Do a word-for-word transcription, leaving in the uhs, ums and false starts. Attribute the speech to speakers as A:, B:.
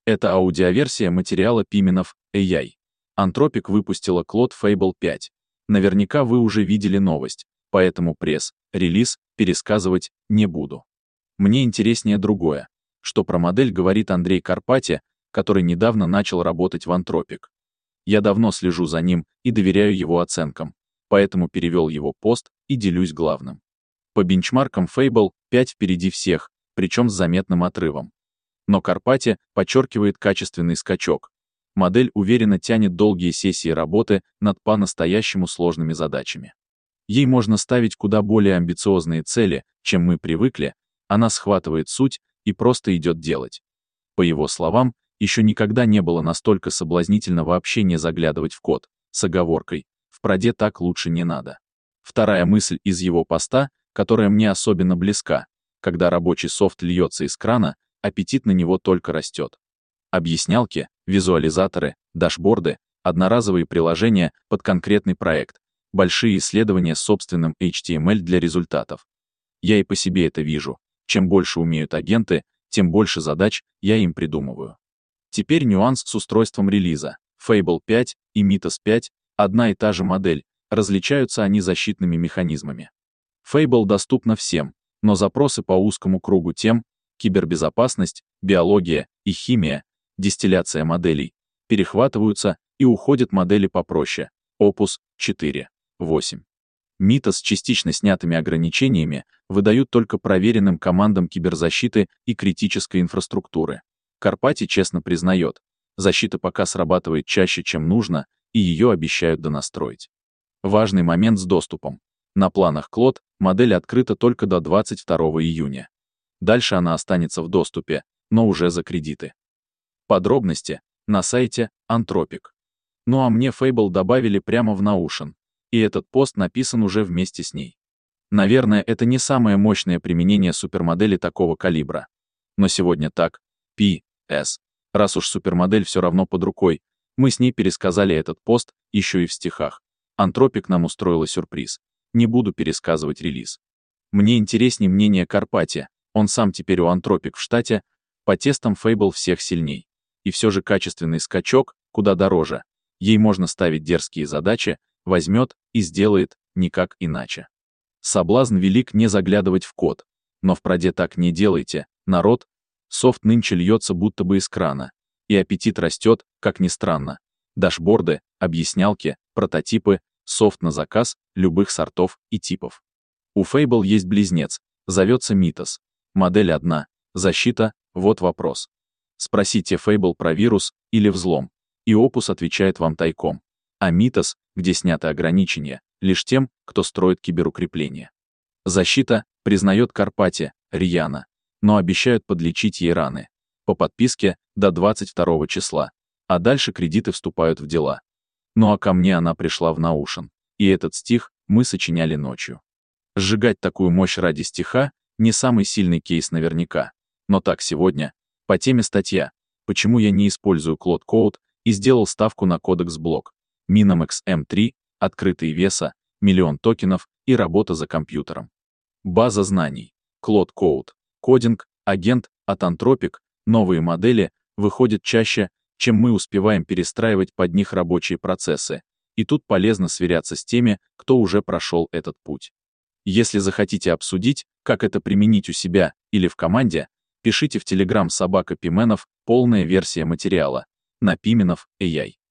A: Это аудиоверсия материала Пименов эй ай. Anthropic выпустила Claude Fable пять. Наверняка вы уже видели новость, поэтому пресс-релиз пересказывать не буду. Мне интереснее другое, что про модель говорит Андрей Карпати, который недавно начал работать в Anthropic. Я давно слежу за ним и доверяю его оценкам, поэтому перевел его пост и делюсь главным. По бенчмаркам Fable пять впереди всех, причем с заметным отрывом. Но Карпати подчеркивает качественный скачок. Модель уверенно тянет долгие сессии работы над по-настоящему сложными задачами. Ей можно ставить куда более амбициозные цели, чем мы привыкли, она схватывает суть и просто идет делать. По его словам, еще никогда не было настолько соблазнительно вообще не заглядывать в код, с оговоркой «в проде так лучше не надо». Вторая мысль из его поста, которая мне особенно близка: когда рабочий софт льется из крана, аппетит на него только растет. Объяснялки, визуализаторы, дашборды, одноразовые приложения под конкретный проект, большие исследования с собственным эйч ти эм эль для результатов. Я и по себе это вижу. Чем больше умеют агенты, тем больше задач я им придумываю. Теперь нюанс с устройством релиза. Fable пять и Mythos пять — одна и та же модель, различаются они защитными механизмами. Fable доступна всем, но запросы по узкому кругу тем — кибербезопасность, биология и химия, дистилляция моделей — перехватываются и уходят модели попроще — Opus четыре, восемь. Mythos с частично снятыми ограничениями выдают только проверенным командам киберзащиты и критической инфраструктуры. Карпати честно признает, защита пока срабатывает чаще, чем нужно, и ее обещают донастроить. Важный момент с доступом. На планах Claude модель открыта только до двадцать второго июня. Дальше она останется в доступе, но уже за кредиты. Подробности на сайте Anthropic. Ну а мне Fable добавили прямо в Notion, и этот пост написан уже вместе с ней. Наверное, это не самое мощное применение супермодели такого калибра. Но сегодня так. пи эс. Раз уж супермодель все равно под рукой, мы с ней пересказали этот пост еще и в стихах. Anthropic нам устроила сюрприз. Не буду пересказывать релиз. Мне интереснее мнение Карпати, он сам теперь у Anthropic в штате, по тестам Fable всех сильней. И все же качественный скачок куда дороже. Ей можно ставить дерзкие задачи, возьмет и сделает, никак иначе. Соблазн велик не заглядывать в код. Но в проде так не делайте, народ. Софт нынче льется будто бы из крана. И аппетит растет, как ни странно. Дашборды, объяснялки, прототипы, софт на заказ, любых сортов и типов. У Fable есть близнец, зовется Mythos. Модель одна, защита, вот вопрос. Спросите Fable про вирус или взлом, и Opus отвечает вам тайком. А Mythos, где сняты ограничения, лишь тем, кто строит киберукрепления. Защита, признает Карпати, рьяно, но обещают подлечить ей раны. По подписке до двадцать второго числа, а дальше кредиты вступают в дела. Ну а ко мне она пришла в Notion, и этот стих мы сочиняли ночью. Сжигать такую мощь ради стиха — не самый сильный кейс наверняка. Но так сегодня, по теме статья, почему я не использую Claude Code и сделал ставку на кодекс блок. Minimax эм три, открытые веса, миллион токенов и работа за компьютером. База знаний. Claude Code. Кодинг, агент от Anthropic, новые модели выходят чаще, чем мы успеваем перестраивать под них рабочие процессы. И тут полезно сверяться с теми, кто уже прошел этот путь. Если захотите обсудить, как это применить у себя или в команде, пишите в Telegram собака Пименов, полная версия материала, на Пименов эй ай.